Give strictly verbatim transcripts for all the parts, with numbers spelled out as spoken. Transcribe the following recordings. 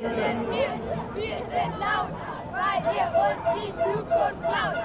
Wir sind wir, wir sind laut, weil ihr uns die Zukunft klaut.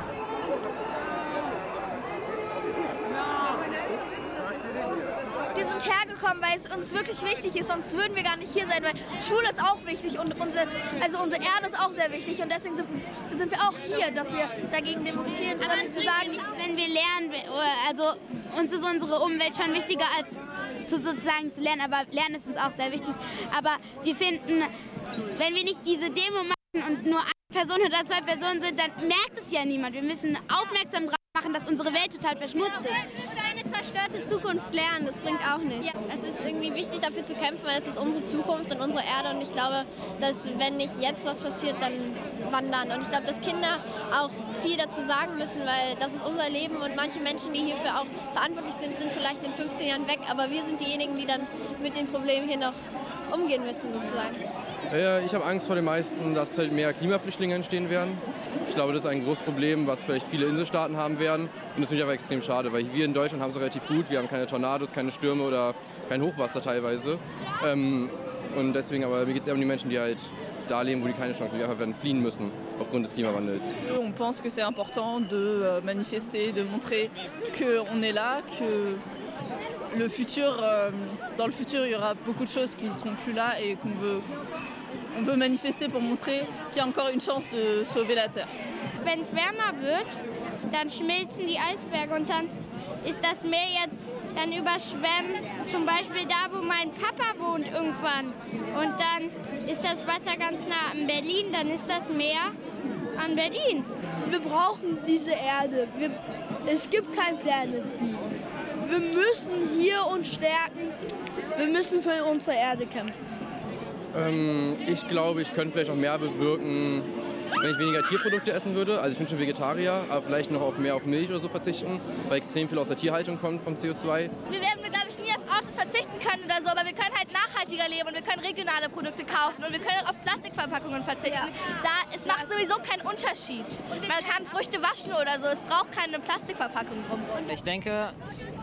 Wir sind hergekommen, weil es uns wirklich wichtig ist, sonst würden wir gar nicht hier sein, weil Schule ist auch wichtig und unsere, also unsere Erde ist auch sehr wichtig und deswegen sind, sind wir auch hier, dass wir dagegen demonstrieren. Aber es bringt ja nichts, wenn wir lernen, also uns ist unsere Umwelt schon wichtiger als zu, sozusagen zu lernen, aber Lernen ist uns auch sehr wichtig. Aber wir finden, wenn wir nicht diese Demo machen und nur eine Person oder zwei Personen sind, dann merkt es ja niemand. Wir müssen aufmerksam drauf machen, dass unsere Welt total verschmutzt ist. Für eine zerstörte Zukunft lernen, das bringt auch nichts. Ja, es ist irgendwie wichtig, dafür zu kämpfen, weil es ist unsere Zukunft und unsere Erde. Und ich glaube, dass wenn nicht jetzt was passiert, dann wandern. Und ich glaube, dass Kinder auch viel dazu sagen müssen, weil das ist unser Leben und manche Menschen, die hierfür auch verantwortlich sind, sind vielleicht in fünfzehn Jahren weg. Aber wir sind diejenigen, die dann mit den Problemen hier noch umgehen müssen, sozusagen. Ja, ich habe Angst vor den meisten, dass halt mehr Klimaflüchtlinge entstehen werden. Ich glaube, das ist ein großes Problem, was vielleicht viele Inselstaaten haben werden. Und das finde ich aber extrem schade, weil wir in Deutschland haben es relativ gut. Wir haben keine Tornados, keine Stürme oder kein Hochwasser teilweise. Ähm, und deswegen, aber mir geht es eher um die Menschen, die halt da leben, wo die keine Chance haben, die einfach werden fliehen müssen aufgrund des Klimawandels. On pense que c'est important de manifester, de montrer qu'on est là, que le futur, dans le futur, il y aura beaucoup de choses qui ne seront plus là et qu'on veut, on veut manifester pour montrer qu'il y a encore une chance de sauver la Terre. Wenn es wärmer wird, dann schmilzen die Eisberge und dann ist das Meer jetzt dann überschwemmt, zum Beispiel da, wo mein Papa wohnt irgendwann. Und dann ist das Wasser ganz nah an Berlin, dann ist das Meer an Berlin. Wir brauchen diese Erde. Wir, es gibt kein Planet B. Wir müssen hier uns stärken. Wir müssen für unsere Erde kämpfen. Ähm, ich glaube, ich könnte vielleicht auch mehr bewirken, wenn ich weniger Tierprodukte essen würde. Also ich bin schon Vegetarier, aber vielleicht noch auf mehr auf Milch oder so verzichten, weil extrem viel aus der Tierhaltung kommt vom C O zwei. Wir werden, glaube ich, nie auf Autos verzichten können oder so, aber wir können halt nachhaltiger leben und wir können regionale Produkte kaufen und wir können auf Plastikverpackungen verzichten. Ja. Da, es macht sowieso keinen Unterschied. Man kann Früchte waschen oder so, es braucht keine Plastikverpackung drum. Ich denke,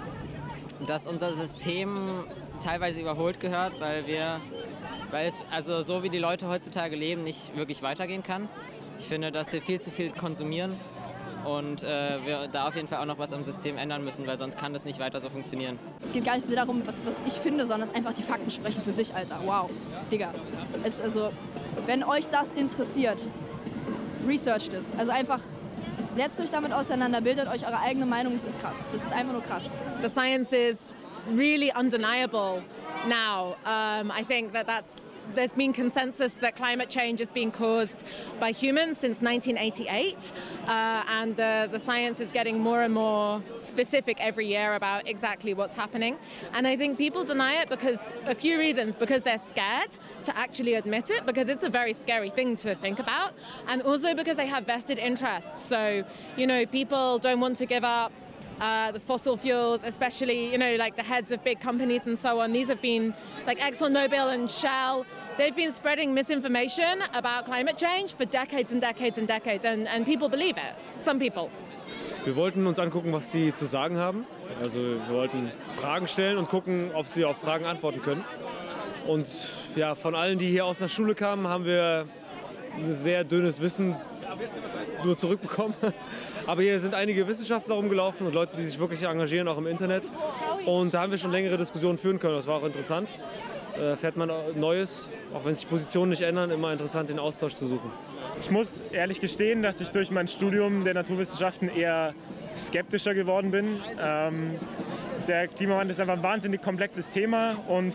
dass unser System teilweise überholt gehört, weil wir, weil es also so wie die Leute heutzutage leben, nicht wirklich weitergehen kann. Ich finde, dass wir viel zu viel konsumieren und äh, wir da auf jeden Fall auch noch was am System ändern müssen, weil sonst kann das nicht weiter so funktionieren. Es geht gar nicht so darum, was, was ich finde, sondern einfach die Fakten sprechen für sich, Alter. Wow, Digga. Es, also, wenn euch das interessiert, researcht es. Also einfach setzt euch damit auseinander, bildet euch eure eigene Meinung, es ist krass. Es ist einfach nur krass. The science is really undeniable now. Um, I think that that's There's been consensus that climate change is being caused by humans since nineteen eighty-eight, uh, and the, the science is getting more and more specific every year about exactly what's happening. And I think people deny it because a few reasons, because they're scared to actually admit it, because it's a very scary thing to think about, and also because they have vested interests. So, you know, people don't want to give up Uh, the fossil fuels, especially, you know, like the heads of big companies and so on. These have been, like ExxonMobil and Shell, they've been spreading misinformation about climate change for decades and decades and decades, and, and people believe it, some people. Wir wollten uns angucken, was sie zu sagen haben. Also wir wollten Fragen stellen und gucken, ob sie auf Fragen antworten können. Und ja, von allen, die hier aus der Schule kamen, haben wir ein sehr dünnes Wissen nur zurückbekommen. Aber hier sind einige Wissenschaftler rumgelaufen und Leute, die sich wirklich engagieren, auch im Internet. Und da haben wir schon längere Diskussionen führen können. Das war auch interessant. Da erfährt man Neues, auch wenn sich Positionen nicht ändern, immer interessant, den Austausch zu suchen. Ich muss ehrlich gestehen, dass ich durch mein Studium der Naturwissenschaften eher skeptischer geworden bin. Ähm, der Klimawandel ist einfach ein wahnsinnig komplexes Thema und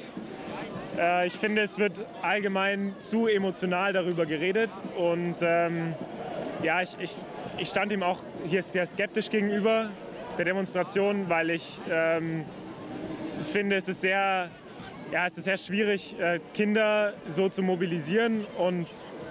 äh, ich finde, es wird allgemein zu emotional darüber geredet. Und ähm, ja, ich, ich Ich stand ihm auch hier sehr skeptisch gegenüber der Demonstration, weil ich ähm, finde, es ist sehr, ja, es ist sehr schwierig, äh, Kinder so zu mobilisieren und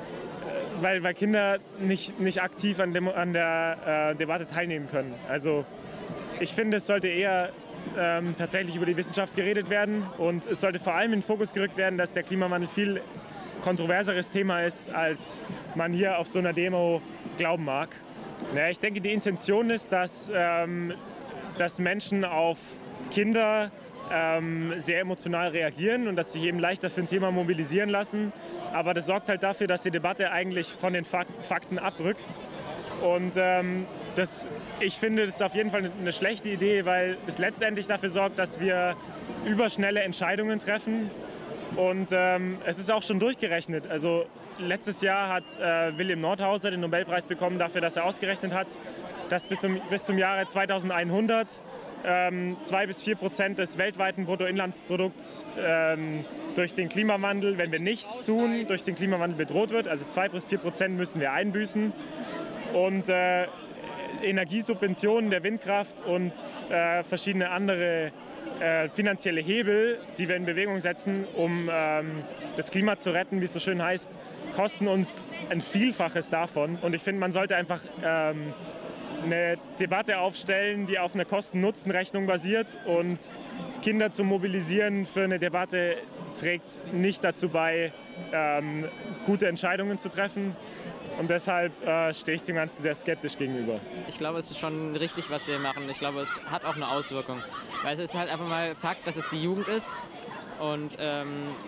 äh, weil, weil Kinder nicht, nicht aktiv an, Demo, an der äh, Debatte teilnehmen können. Also ich finde, es sollte eher ähm, tatsächlich über die Wissenschaft geredet werden und es sollte vor allem in den Fokus gerückt werden, dass der Klimawandel viel kontroverseres Thema ist, als man hier auf so einer Demo glauben mag. Ja, ich denke, die Intention ist, dass, ähm, dass Menschen auf Kinder ähm, sehr emotional reagieren und dass sich eben leichter für ein Thema mobilisieren lassen. Aber das sorgt halt dafür, dass die Debatte eigentlich von den Fakten abrückt. Und ähm, das, ich finde, das ist auf jeden Fall eine schlechte Idee, weil das letztendlich dafür sorgt, dass wir überschnelle Entscheidungen treffen. Und ähm, es ist auch schon durchgerechnet. Also letztes Jahr hat äh, William Nordhauser den Nobelpreis bekommen dafür, dass er ausgerechnet hat, dass bis zum, bis zum Jahre zweitausendeinhundert ähm, zwei bis vier Prozent des weltweiten Bruttoinlandsprodukts ähm, durch den Klimawandel, wenn wir nichts tun, durch den Klimawandel bedroht wird. Also zwei bis vier Prozent müssen wir einbüßen. Und äh, Energiesubventionen der Windkraft und äh, verschiedene andere äh, finanzielle Hebel, die wir in Bewegung setzen, um ähm, das Klima zu retten, wie es so schön heißt, kosten uns ein Vielfaches davon. Und ich finde, man sollte einfach ähm, eine Debatte aufstellen, die auf einer Kosten-Nutzen-Rechnung basiert. Und Kinder zu mobilisieren für eine Debatte trägt nicht dazu bei, ähm, gute Entscheidungen zu treffen. Und deshalb äh, stehe ich dem Ganzen sehr skeptisch gegenüber. Ich glaube, es ist schon richtig, was wir machen. Ich glaube, es hat auch eine Auswirkung. Weil es ist halt einfach mal Fakt, dass es die Jugend ist. Und ähm,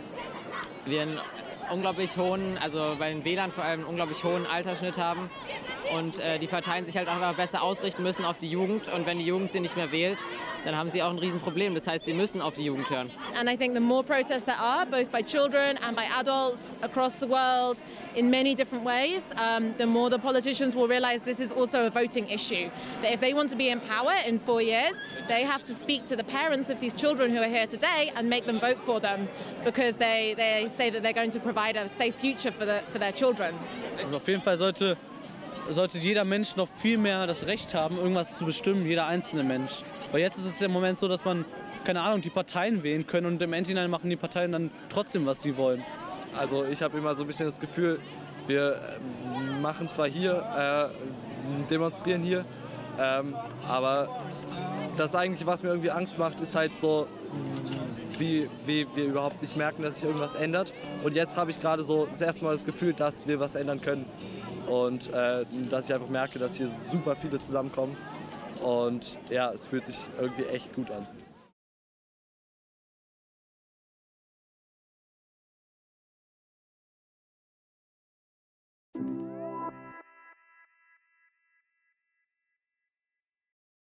wir einen unglaublich hohen, also bei den Wählern vor allem einen unglaublich hohen Altersschnitt haben. Und äh, die Parteien sich halt einfach besser ausrichten müssen auf die Jugend. Und wenn die Jugend sie nicht mehr wählt, dann haben sie auch ein Riesenproblem. Das heißt, sie müssen auf die Jugend hören. And I think the more protests there are, both by children and by adults across the world, in many different ways, um, the more the politicians will realize this is also a voting issue. That if they want to be in power in four years, they have to speak to the parents of these children who are here today and make them vote for them, because they, they say that they're going to provide a safe future for, the, for their children. Also auf jeden Fall sollte, sollte jeder Mensch noch viel mehr das Recht haben, irgendwas zu bestimmen, jeder einzelne Mensch. Weil jetzt ist es im Moment so, dass man, keine Ahnung, die Parteien wählen können und im Endeffekt machen die Parteien dann trotzdem, was sie wollen. Also ich habe immer so ein bisschen das Gefühl, wir machen zwar hier, äh, demonstrieren hier, ähm, aber das eigentliche, was mir irgendwie Angst macht, ist halt so, wie, wie wir überhaupt nicht merken, dass sich irgendwas ändert. Und jetzt habe ich gerade so das erste Mal das Gefühl, dass wir was ändern können. Und äh, dass ich einfach merke, dass hier super viele zusammenkommen. Und ja, es fühlt sich irgendwie echt gut an.